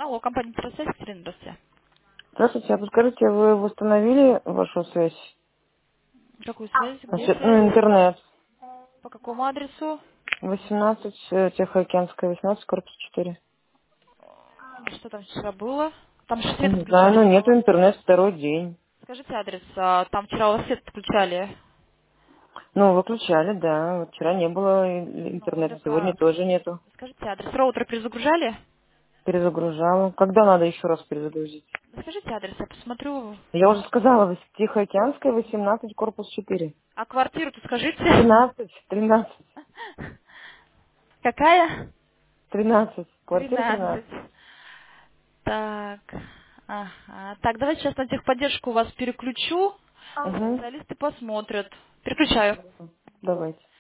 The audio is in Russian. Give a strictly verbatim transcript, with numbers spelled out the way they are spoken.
Алло, компания Тросвязь, Екатерина, здравствуйте. Здравствуйте, а подскажите, вы восстановили вашу связь? Какую связь? Где Насчет, связь? ну, интернет. По какому адресу? восемнадцать, э, Тихоокеанская, восемнадцать, корпус четыре. А Что там вчера было? Там же свет Не знаю, отключали ну вчера у нету вас. интернет второй день. Скажите адрес. а, Там вчера у вас свет отключали. Ну, выключали, да. Вот вчера не было и- Ну, интернета, так сегодня а, тоже нету. скажите адрес. Роутер перезагружали? Перезагружала. Когда надо еще раз перезагрузить? Скажите адрес, я посмотрю. Я уже сказала, вос- Тихоокеанская, восемнадцать, корпус четыре. А квартиру-то скажите. Тринадцать, тринадцать, Какая? тринадцать. Квартира Тринадцать. тринадцать. Так. Ага. Так, давайте сейчас на техподдержку вас переключу. Угу. Специалисты посмотрят. Переключаю. Давайте.